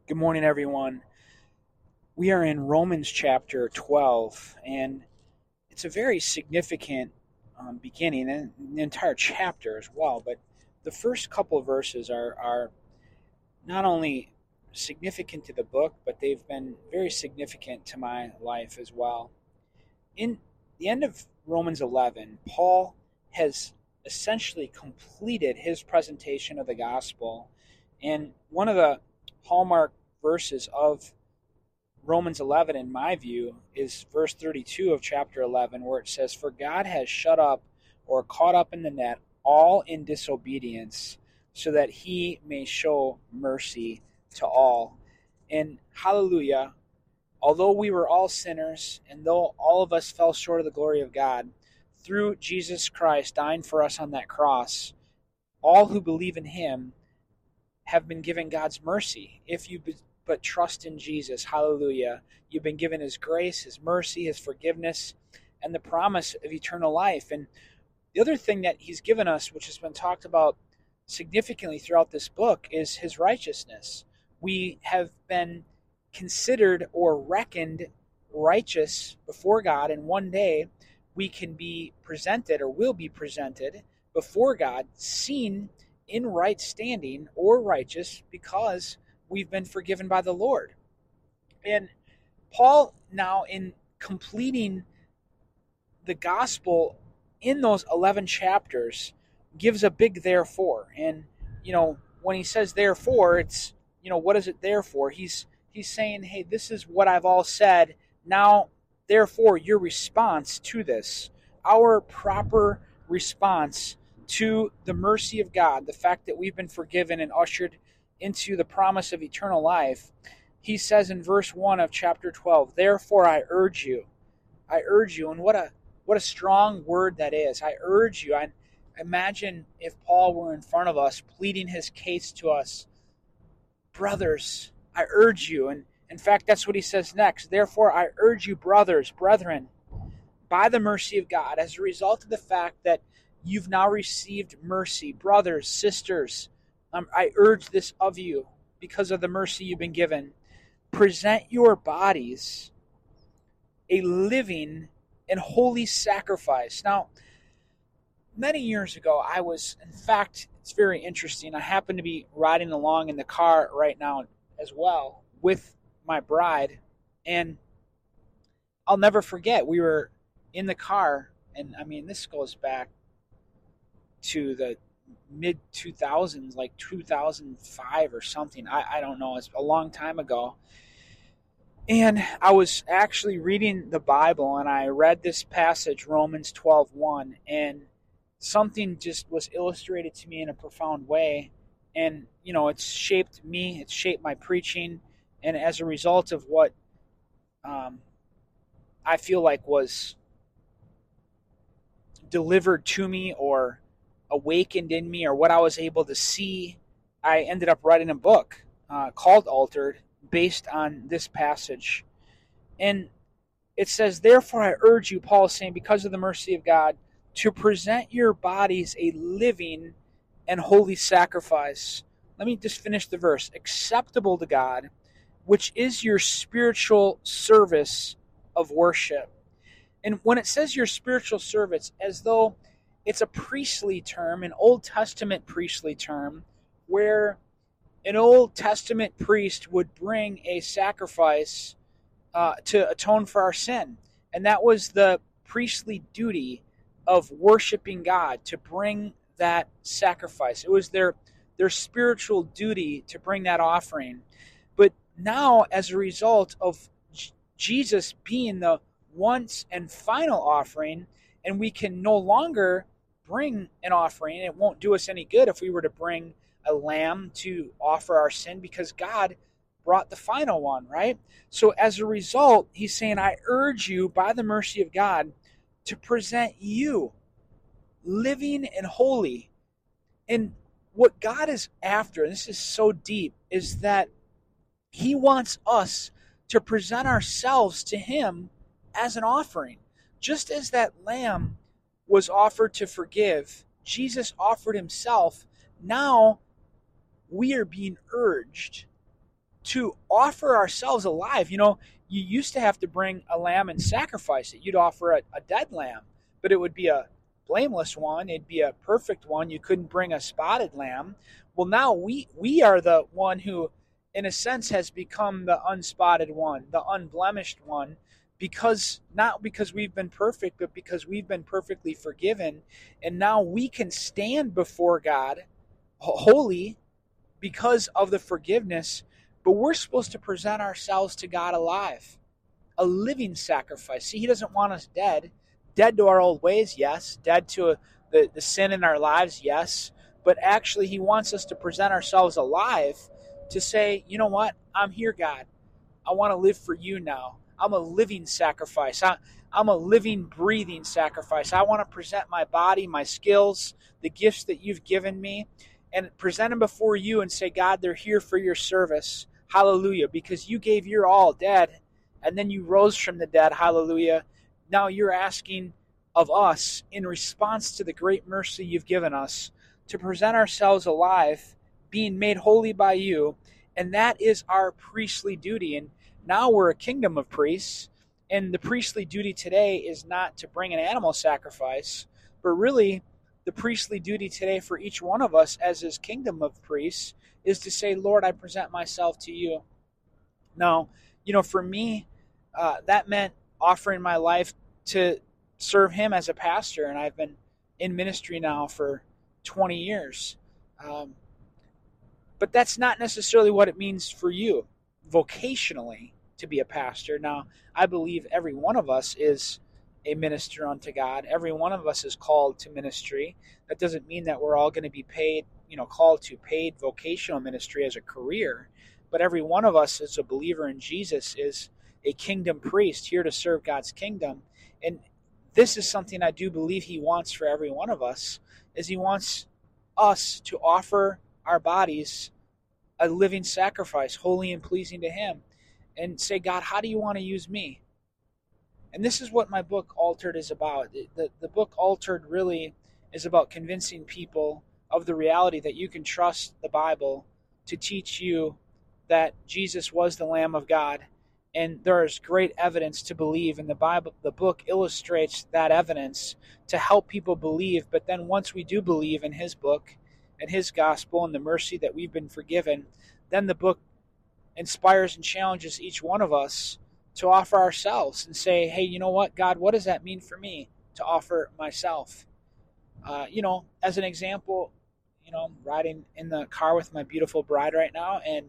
Good morning, everyone. We are in Romans chapter 12, and it's a very significant beginning, and the entire chapter as well. But the first couple of verses are not only significant to the book, but they've been very significant to my life as well. In the end of Romans 11, Paul has essentially completed his presentation of the gospel, and one of the hallmark verses of Romans 11, in my view, is verse 32 of chapter 11, where it says, "For God has shut up or caught up in the net all in disobedience, so that he may show mercy to all." And hallelujah, although we were all sinners, and though all of us fell short of the glory of God, through Jesus Christ dying for us on that cross, all who believe in him have been given God's mercy. If you but trust in Jesus, hallelujah, you've been given his grace, his mercy, his forgiveness, and the promise of eternal life. And the other thing that he's given us, which has been talked about significantly throughout this book, is his righteousness. We have been considered or reckoned righteous before God, and one day we can be presented or will be presented before God, seen in right standing or righteous, because we've been forgiven by the Lord. And Paul, now in completing the gospel in those 11 chapters, gives a big therefore. And, when he says therefore, it's, what is it there for? He's saying, hey, this is what I've all said. Now, therefore, your response to this, our proper response to the mercy of God, the fact that we've been forgiven and ushered into the promise of eternal life, he says in verse 1 of chapter 12, "Therefore I urge you." And what a strong word that is. I urge you. I imagine if Paul were in front of us pleading his case to us. Brothers, I urge you. And in fact, that's what he says next. "Therefore I urge you, brothers, brethren, by the mercy of God, as a result of the fact that you've now received mercy, brothers, sisters, I urge this of you because of the mercy you've been given. Present your bodies a living and holy sacrifice." Now, many years ago, in fact, it's very interesting. I happen to be riding along in the car right now as well with my bride, and I'll never forget, we were in the car, and this goes back to the mid 2000s, like 2005 or something. I don't know. It's a long time ago. And I was actually reading the Bible, and I read this passage, Romans 12:1, and something just was illustrated to me in a profound way. And, it's shaped me, it's shaped my preaching, and as a result of what I feel like was delivered to me or awakened in me, or what I was able to see, I ended up writing a book called Altered, based on this passage. And it says, "Therefore I urge you," Paul is saying, because of the mercy of God, "to present your bodies a living and holy sacrifice." Let me just finish the verse. "Acceptable to God, which is your spiritual service of worship." And when it says your spiritual service, as though it's a priestly term, an Old Testament priestly term, where an Old Testament priest would bring a sacrifice to atone for our sin. And that was the priestly duty of worshiping God, to bring that sacrifice. It was their spiritual duty to bring that offering. But now, as a result of Jesus being the once and final offering, and we can no longer bring an offering, it won't do us any good if we were to bring a lamb to offer our sin, because God brought the final one, right? So as a result, he's saying, I urge you by the mercy of God to present you living and holy. And what God is after, and this is so deep, is that he wants us to present ourselves to him as an offering. Just as that lamb was offered to forgive, Jesus offered himself. Now we are being urged to offer ourselves alive. You used to have to bring a lamb and sacrifice it. You'd offer a dead lamb, but it would be a blameless one. It'd be a perfect one. You couldn't bring a spotted lamb. Well, now we are the one who, in a sense, has become the unspotted one, the unblemished one, not because we've been perfect, but because we've been perfectly forgiven. And now we can stand before God holy because of the forgiveness, but we're supposed to present ourselves to God alive, a living sacrifice. See, he doesn't want us dead to our old ways, yes, dead to the sin in our lives, yes, but actually he wants us to present ourselves alive to say, you know what, I'm here, God. I want to live for you now. I'm a living sacrifice. I'm a living, breathing sacrifice. I want to present my body, my skills, the gifts that you've given me, and present them before you and say, God, they're here for your service. Hallelujah. Because you gave your all dead, and then you rose from the dead. Hallelujah. Now you're asking of us, in response to the great mercy you've given us, to present ourselves alive, being made holy by you, and that is our priestly duty. And now we're a kingdom of priests, and the priestly duty today is not to bring an animal sacrifice, but really the priestly duty today for each one of us as his kingdom of priests is to say, Lord, I present myself to you. Now, for me, that meant offering my life to serve him as a pastor, and I've been in ministry now for 20 years. But that's not necessarily what it means for you vocationally to be a pastor. Now, I believe every one of us is a minister unto God. Every one of us is called to ministry. That doesn't mean that we're all going to be paid, called to paid vocational ministry as a career. But every one of us as a believer in Jesus is a kingdom priest here to serve God's kingdom. And this is something I do believe he wants for every one of us, is he wants us to offer our bodies a living sacrifice, holy and pleasing to him, and say, God, how do you want to use me? And this is what my book Altered is about. The book Altered really is about convincing people of the reality that you can trust the Bible to teach you that Jesus was the Lamb of God. And there is great evidence to believe in the Bible. The book illustrates that evidence to help people believe. But then once we do believe in his book and his gospel and the mercy that we've been forgiven, then the book inspires and challenges each one of us to offer ourselves and say, hey, you know what, God, what does that mean for me to offer myself? As an example, I'm riding in the car with my beautiful bride right now, and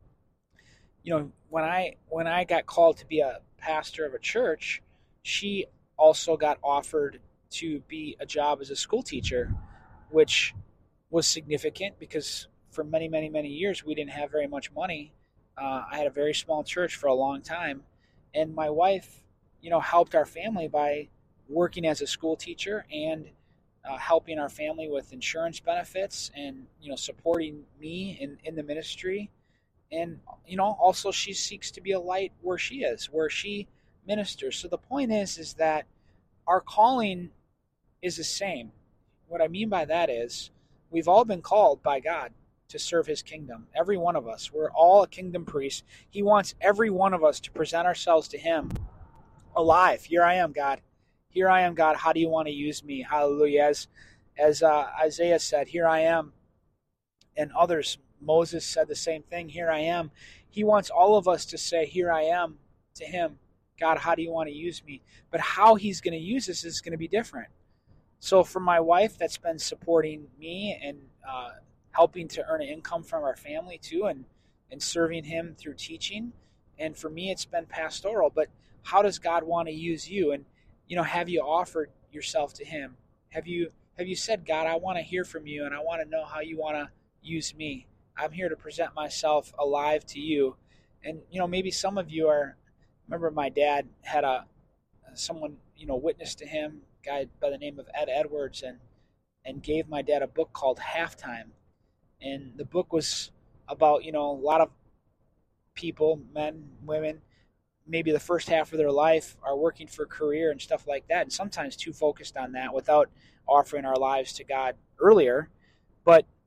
when I got called to be a pastor of a church, she also got offered to be a job as a school teacher, which was significant because for many, many, many years we didn't have very much money. I had a very small church for a long time, and my wife, helped our family by working as a school teacher and helping our family with insurance benefits and supporting me in the ministry. And also she seeks to be a light where she is, where she ministers. So the point is that our calling is the same. What I mean by that is we've all been called by God to serve his kingdom. Every one of us. We're all a kingdom priest. He wants every one of us to present ourselves to him alive. Here I am, God. Here I am, God. How do you want to use me? Hallelujah. As Isaiah said, here I am. And others, Moses said the same thing. Here I am. He wants all of us to say, here I am, to him. God, how do you want to use me? But how he's going to use us is going to be different. So for my wife, that's been supporting me and helping to earn an income from our family too, and serving him through teaching. And for me, it's been pastoral. But how does God want to use you? And have you offered yourself to him? Have you said, God, I want to hear from you, and I want to know how you want to use me. I'm here to present myself alive to you. And maybe some of you remember my dad had someone witness to him, a guy by the name of Ed Edwards, and gave my dad a book called Halftime. And the book was about a lot of people, men, women, maybe the first half of their life are working for a career and stuff like that, and sometimes too focused on that without offering our lives to God earlier. But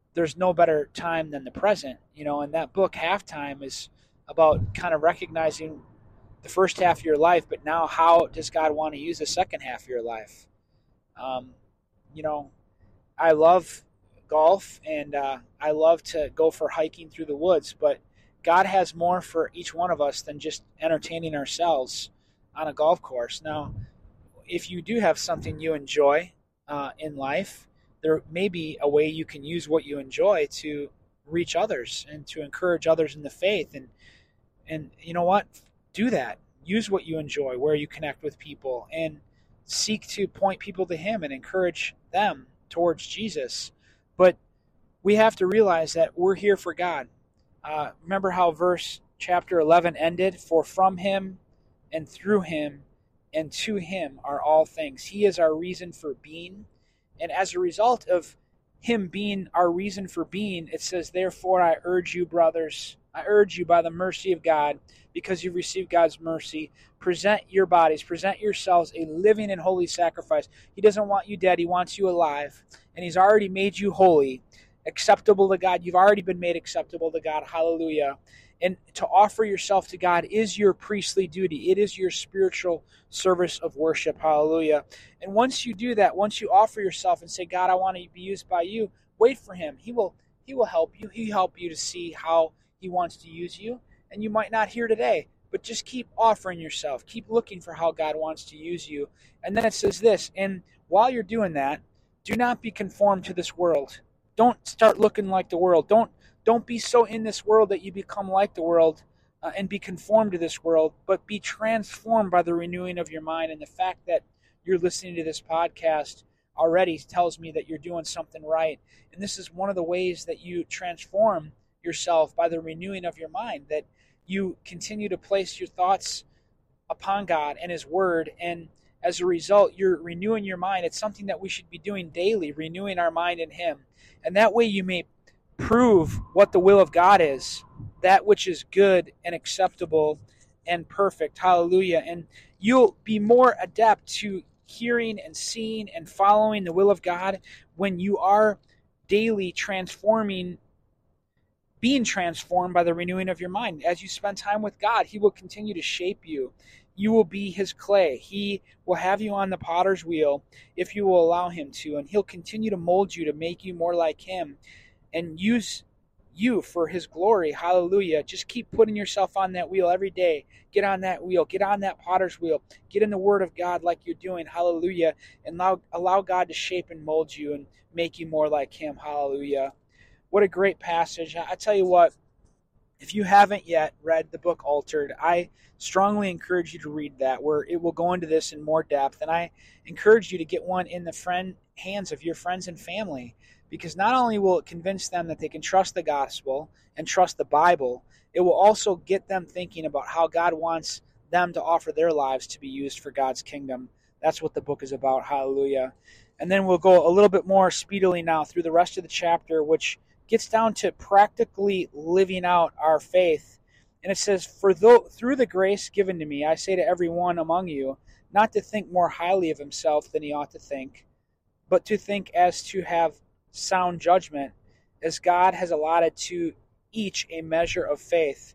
there's no better time than the present. And that book, Halftime, is about kind of recognizing the first half of your life, but now how does God want to use the second half of your life? Um, you know, I love golf, and I love to go for hiking through the woods, but God has more for each one of us than just entertaining ourselves on a golf course. Now, if you do have something you enjoy in life, there may be a way you can use what you enjoy to reach others and to encourage others in the faith. And you know what? Do that. Use what you enjoy, where you connect with people, and seek to point people to Him and encourage them towards Jesus. But we have to realize that we're here for God. Remember how chapter 11 ended? For from Him and through Him and to Him are all things. He is our reason for being. And as a result of Him being our reason for being, it says, therefore I urge you, brothers, I urge you by the mercy of God, because you've received God's mercy, present your bodies, present yourselves a living and holy sacrifice. He doesn't want you dead. He wants you alive. And He's already made you holy, acceptable to God. You've already been made acceptable to God. Hallelujah. And to offer yourself to God is your priestly duty. It is your spiritual service of worship. Hallelujah. And once you do that, once you offer yourself and say, God, I want to be used by you, wait for Him. He will help you. He'll help you to see how He wants to use you. And you might not hear today, but just keep offering yourself. Keep looking for how God wants to use you. And then it says this, and while you're doing that, do not be conformed to this world. Don't start looking like the world. Don't be so in this world that you become like the world and be conformed to this world, but be transformed by the renewing of your mind. And the fact that you're listening to this podcast already tells me that you're doing something right. And this is one of the ways that you transform yourself, by the renewing of your mind, that you continue to place your thoughts upon God and His Word, and as a result, you're renewing your mind. It's something that we should be doing daily, renewing our mind in Him. And that way you may prove what the will of God is, that which is good and acceptable and perfect. Hallelujah. And you'll be more adept to hearing and seeing and following the will of God when you are daily being transformed by the renewing of your mind. As you spend time with God, He will continue to shape you. You will be His clay. He will have you on the potter's wheel if you will allow Him to, and He'll continue to mold you to make you more like Him and use you for His glory. Hallelujah. Just keep putting yourself on that wheel every day. Get on that wheel. Get on that potter's wheel. Get in the Word of God like you're doing. Hallelujah. And allow God to shape and mold you and make you more like Him. Hallelujah. What a great passage. I tell you what, if you haven't yet read the book Altered, I strongly encourage you to read that, where it will go into this in more depth. And I encourage you to get one in the hands of your friends and family, because not only will it convince them that they can trust the gospel and trust the Bible, it will also get them thinking about how God wants them to offer their lives to be used for God's kingdom. That's what the book is about. Hallelujah. And then we'll go a little bit more speedily now through the rest of the chapter, which gets down to practically living out our faith. And it says, through the grace given to me, I say to every one among you, not to think more highly of himself than he ought to think, but to think as to have sound judgment, as God has allotted to each a measure of faith.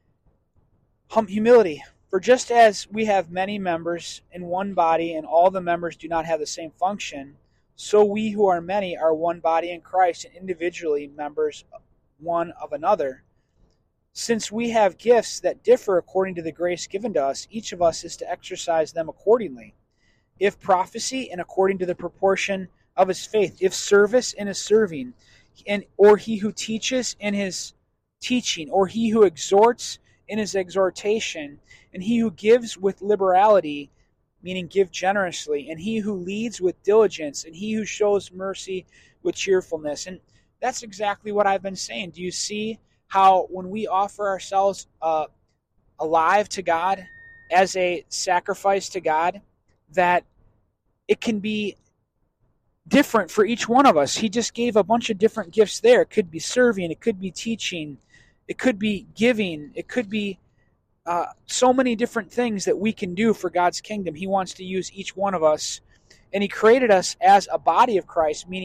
Humility. For just as we have many members in one body, and all the members do not have the same function, so we who are many are one body in Christ, and individually members one of another. Since we have gifts that differ according to the grace given to us, each of us is to exercise them accordingly. If prophecy, and according to the proportion of his faith. If service, in his serving, or he who teaches, in his teaching, or he who exhorts, in his exhortation, and he who gives with liberality, meaning give generously, and he who leads with diligence, and he who shows mercy with cheerfulness. And that's exactly what I've been saying. Do you see how when we offer ourselves alive to God as a sacrifice to God, that it can be different for each one of us? He just gave a bunch of different gifts there. It could be serving, it could be teaching, it could be giving, it could be so many different things that we can do for God's kingdom. He wants to use each one of us, and he created us as a body of Christ, meaning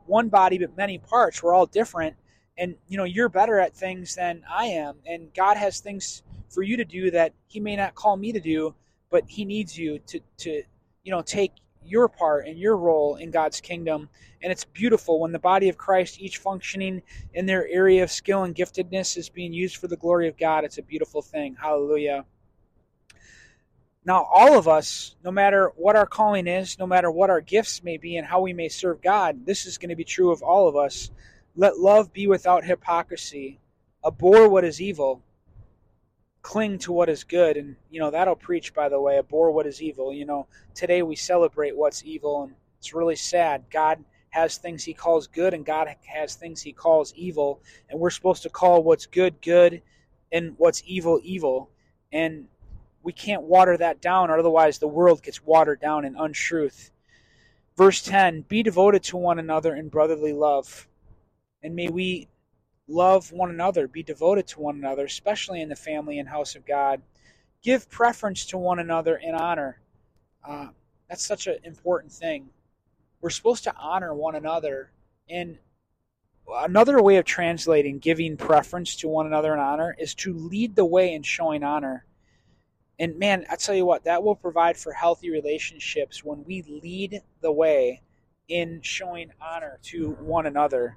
one body but many parts. We're all different. And, you're better at things than I am. And God has things for you to do that he may not call me to do, but he needs you to take your part and your role in God's kingdom. And it's beautiful when the body of Christ, each functioning in their area of skill and giftedness, is being used for the glory of God. It's a beautiful thing. Hallelujah. Now, all of us, no matter what our calling is, no matter what our gifts may be and how we may serve God, this is going to be true of all of us. Let love be without hypocrisy. Abhor what is evil. Cling to what is good. And, that'll preach, by the way, abhor what is evil. Today we celebrate what's evil, and it's really sad. God has things he calls good, and God has things he calls evil. And we're supposed to call what's good, good, and what's evil, evil. And we can't water that down, or otherwise the world gets watered down in untruth. Verse 10, be devoted to one another in brotherly love. And may we love one another, be devoted to one another, especially in the family and house of God. Give preference to one another in honor. That's such an important thing. We're supposed to honor one another. And another way of translating giving preference to one another in honor is to lead the way in showing honor. And man, I tell you what, that will provide for healthy relationships when we lead the way in showing honor to one another.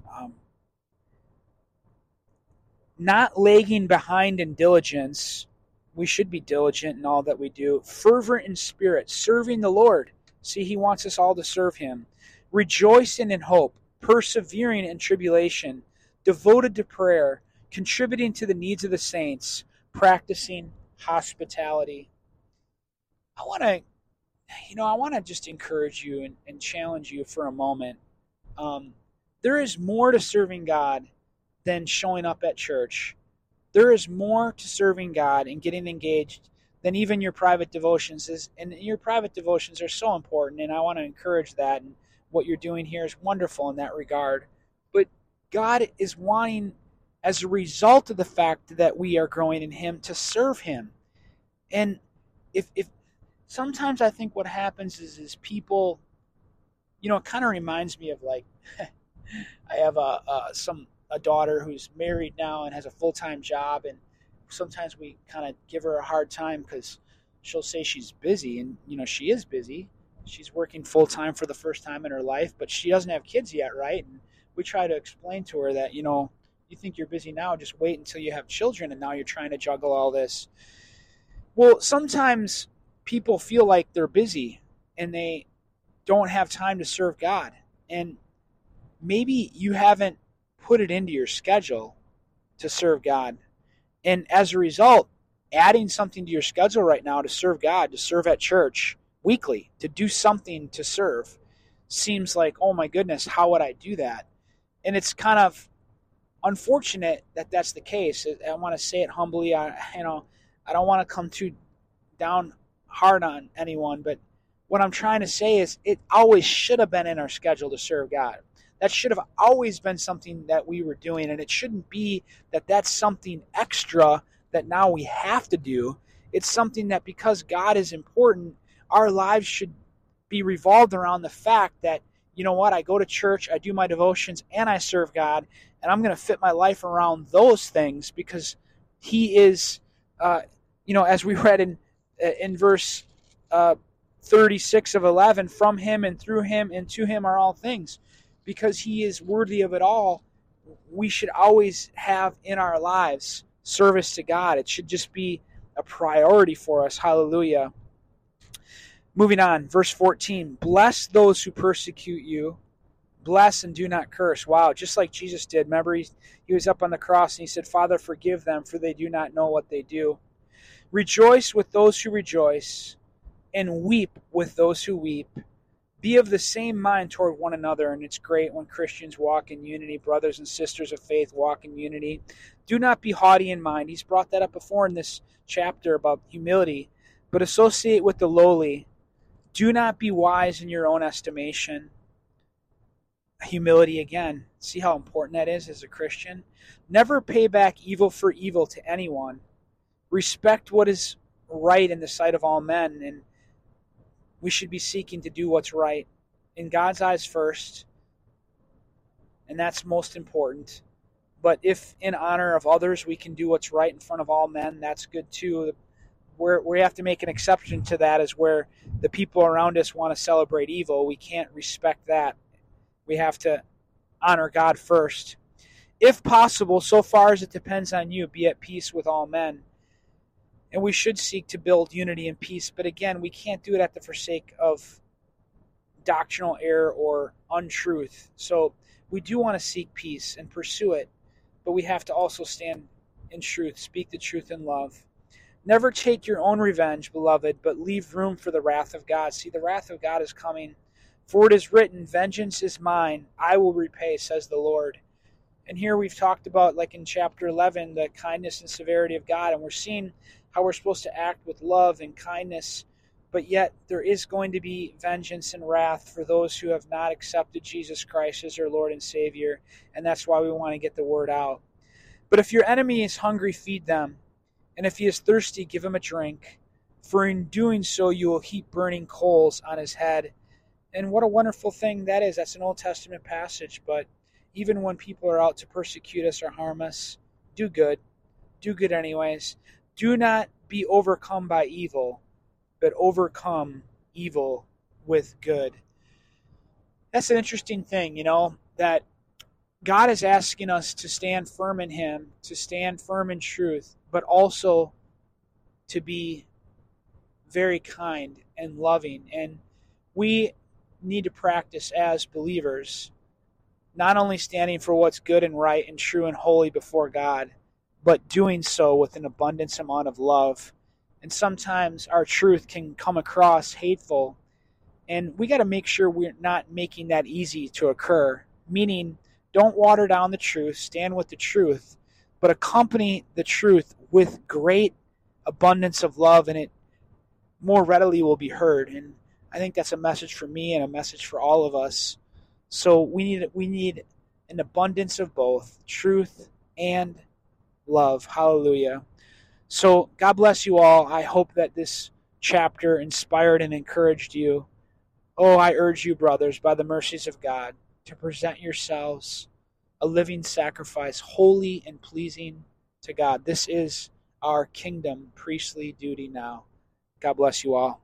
Not lagging behind in diligence. We should be diligent in all that we do. Fervent in spirit, serving the Lord. See, he wants us all to serve him. Rejoicing in hope, persevering in tribulation, devoted to prayer, contributing to the needs of the saints, practicing hospitality. I want to just encourage you and challenge you for a moment. There is more to serving God than showing up at church. There is more to serving God and getting engaged than even your private devotions is, and your private devotions are so important, and I want to encourage that, and what you're doing here is wonderful in that regard. But God is wanting, as a result of the fact that we are growing in him, to serve him. And if sometimes I think what happens is people, it kind of reminds me of like I have a daughter who's married now and has a full-time job, and sometimes we kind of give her a hard time because she'll say she's busy, and she is busy. She's working full-time for the first time in her life, but she doesn't have kids yet, right? And we try to explain to her that, you think you're busy now, just wait until you have children, and now you're trying to juggle all this. Well, sometimes people feel like they're busy and they don't have time to serve God, and maybe you haven't put it into your schedule to serve God. And as a result, adding something to your schedule right now to serve God, to serve at church weekly, to do something to serve, seems like, oh my goodness, how would I do that? And it's kind of unfortunate that that's the case. I want to say it humbly. I don't want to come too down hard on anyone, but what I'm trying to say is it always should have been in our schedule to serve God. That should have always been something that we were doing, and it shouldn't be that that's something extra that now we have to do. It's something that because God is important, our lives should be revolved around the fact that, I go to church, I do my devotions, and I serve God, and I'm going to fit my life around those things because he is, as we read in verse 36 of 11, from him and through him and to him are all things. Because he is worthy of it all, we should always have in our lives service to God. It should just be a priority for us. Hallelujah. Moving on, verse 14. Bless those who persecute you. Bless and do not curse. Wow, just like Jesus did. Remember, he was up on the cross and he said, Father, forgive them, for they do not know what they do. Rejoice with those who rejoice, and weep with those who weep. Be of the same mind toward one another, and it's great when Christians walk in unity, brothers and sisters of faith walk in unity. Do not be haughty in mind. He's brought that up before in this chapter about humility, but associate with the lowly. Do not be wise in your own estimation. Humility again. See how important that is as a Christian? Never pay back evil for evil to anyone. Respect what is right in the sight of all men, and we should be seeking to do what's right in God's eyes first, and that's most important. But if in honor of others we can do what's right in front of all men, that's good too. Where we have to make an exception to that is where the people around us want to celebrate evil. We can't respect that. We have to honor God first. If possible, so far as it depends on you, be at peace with all men. And we should seek to build unity and peace. But again, we can't do it at the forsake of doctrinal error or untruth. So we do want to seek peace and pursue it, but we have to also stand in truth, speak the truth in love. Never take your own revenge, beloved, but leave room for the wrath of God. See, the wrath of God is coming. For it is written, vengeance is mine, I will repay, says the Lord. And here we've talked about, like in chapter 11, the kindness and severity of God, and we're seeing how we're supposed to act with love and kindness, but yet there is going to be vengeance and wrath for those who have not accepted Jesus Christ as their Lord and Savior, and that's why we want to get the word out. But if your enemy is hungry, feed them. And if he is thirsty, give him a drink, for in doing so you will heap burning coals on his head. And what a wonderful thing that is. That's an Old Testament passage, but even when people are out to persecute us or harm us, do good. Do good anyways. Do not be overcome by evil, but overcome evil with good. That's an interesting thing, that God is asking us to stand firm in Him, to stand firm in truth, but also to be very kind and loving. And we need to practice as believers, not only standing for what's good and right and true and holy before God, but doing so with an abundance amount of love. And sometimes our truth can come across hateful, and we got to make sure we're not making that easy to occur, meaning don't water down the truth, stand with the truth, but accompany the truth with great abundance of love, and it more readily will be heard. And I think that's a message for me and a message for all of us. So we need an abundance of both truth and love. Hallelujah. So God bless you all. I hope that this chapter inspired and encouraged you. Oh, I urge you, brothers, by the mercies of God, to present yourselves a living sacrifice, holy and pleasing to God. This is our kingdom priestly duty now. God bless you all.